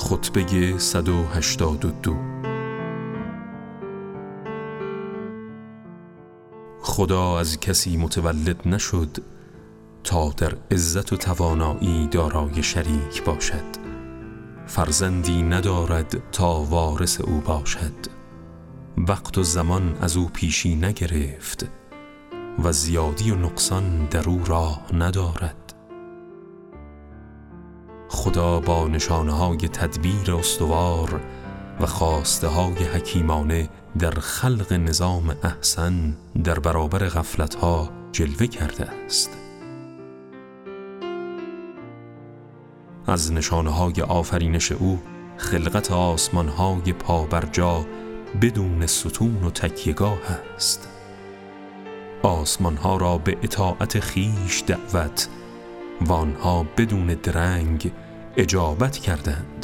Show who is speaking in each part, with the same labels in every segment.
Speaker 1: خطبه 182. خدا از کسی متولد نشد تا در عزت و توانایی دارای شریک باشد. فرزندی ندارد تا وارث او باشد. وقت و زمان از او پیشی نگرفت و زیادی و نقصان در او راه ندارد. خدا با نشانه‌های تدبیر استوار و خواسته‌های حکیمانه در خلق نظام احسن در برابر غفلت‌ها جلوه کرده است. از نشانه‌های آفرینش او خلقت آسمان‌های پابرجا بدون ستون و تکیه‌گاه است. آسمان‌ها را به اطاعت خویش دعوت و آنها بدون درنگ اجابت کردند.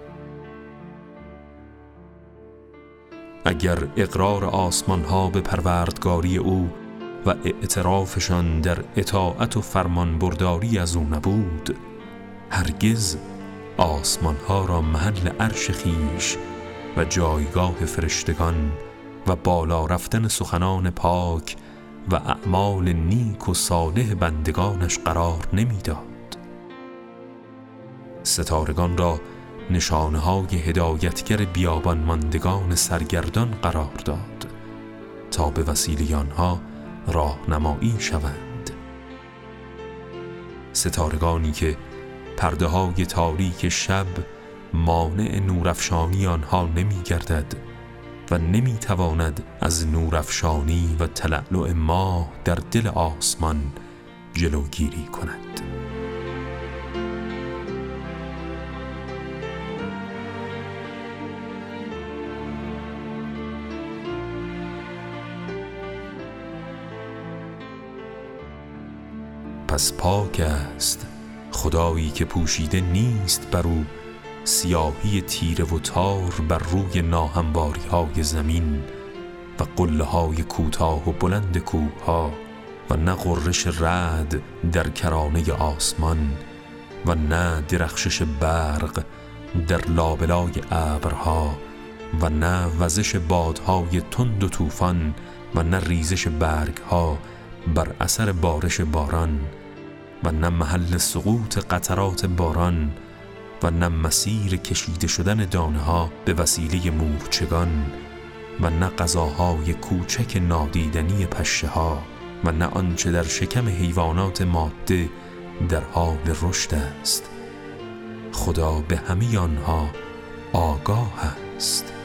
Speaker 1: اگر اقرار آسمان‌ها به پروردگاری او و اعترافشان در اطاعت و فرمانبرداری از او نبود، هرگز آسمان‌ها را محل عرش خویش و جایگاه فرشتگان و بالا رفتن سخنان پاک و اعمال نیک و صالح بندگانش قرار نمیداد. ستارگان را نشانه‌های هدایتگر بیابان ماندگان سرگردان قرار داد تا به وسیله آنها راهنمایی شوند. ستارگانی که پرده‌های تاریک شب مانع نورافشانی آنها نمی‌گردد و نمی‌تواند از نورافشانی و تلألؤ ماه در دل آسمان جلوگیری کند. پس پاک است خدایی که پوشیده نیست بر او سیاهی تیره و تار بر روی ناهمواری‌های زمین و قله‌های کوتاه و بلند کوه‌ها و نه غرش رعد در کرانه آسمان و نه درخشش برق در لابلای ابرها و نه وزش بادهای تند و طوفان و نه ریزش برگها بر اثر بارش باران و نه محل سقوط قطرات باران و نه مسیر کشیده شدن دانه‌ها به وسیله مورچگان و نه غذاهای کوچک نادیدنی پشه‌ها و نه آنچه در شکم حیوانات ماده در حال رشد است. خدا به همه آنها آگاه است.